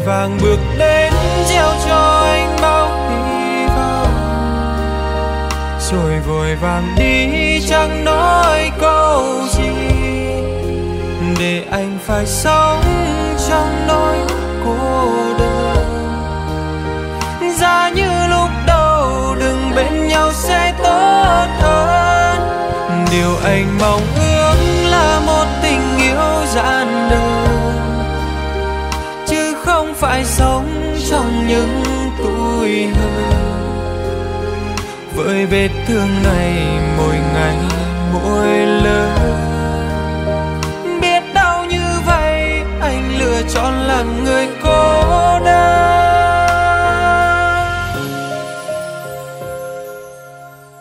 vàng bước đến gieo cho anh bao hy vọng, rồi vội vàng đi chẳng nói câu gì, để anh phải sống trong nỗi cô đơn. Giá như lúc đầu đừng bên nhau sẽ tốt hơn. Điều anh mong ước là một tình yêu giản đơn, chứ không phải sống trong những tủi hờn. Với vết thương này mỗi ngày